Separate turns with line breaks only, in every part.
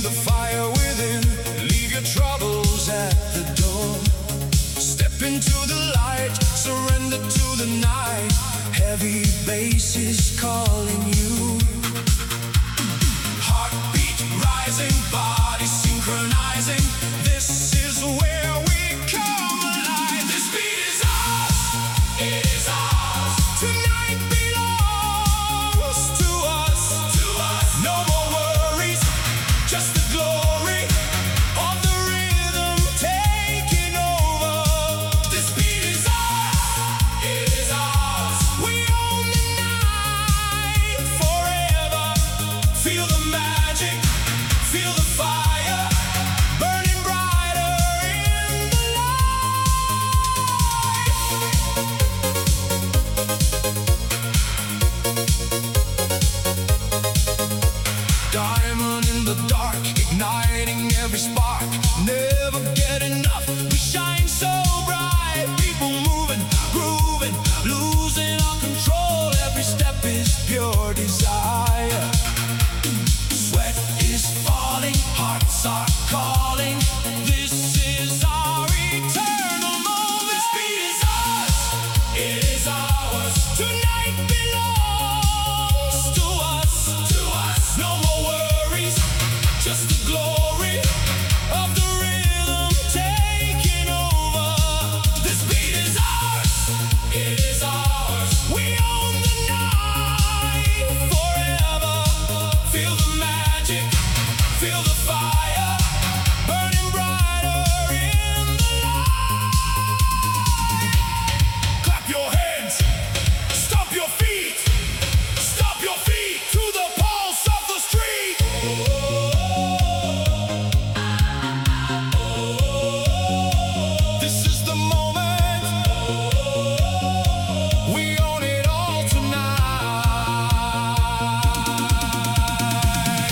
the fire within. Leave your troubles at the door. Step into the light, surrender to the night. Heavy bass is calling you. Heartbeat rising, body synchronizing. This is where we come alive. This beat is ours, it is ours. Tonight belongs to us, to us. No more worries, just the glory of the rhythm taking over. This beat is ours, it is ours. We own the night forever. Feel the magic, feel the fire, burning brighter in the light. Diamond in the dark, igniting every spark. Never get enough, we shine so bright. People moving, grooving, losing our control. Every step is pure desire. Sweat is falling, hearts are calling. This is our eternal moment. This beat is ours, it is ours. Tonight belongs to us, to us. No more worries, just the glory of the rhythm taking over. This beat is ours, it is ours. We own the night forever. Feel the magic, feel the fire, burning brighter in the light. Clap your hands, stomp your feet to the pulse of the street. This is the moment, we own it all tonight.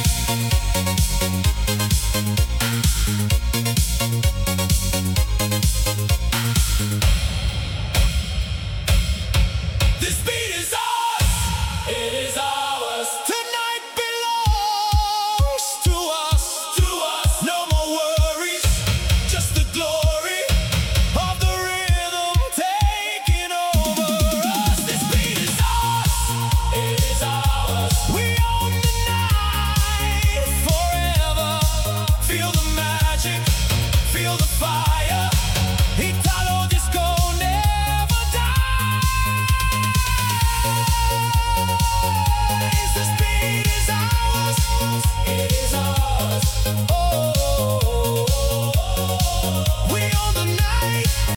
This beat is ours, it is ours. Tonight belongs to us, to us. No more worries, just the glory of the rhythm taking over us. This beat is ours, it is ours. We own the night forever. Feel the magic, feel the fire.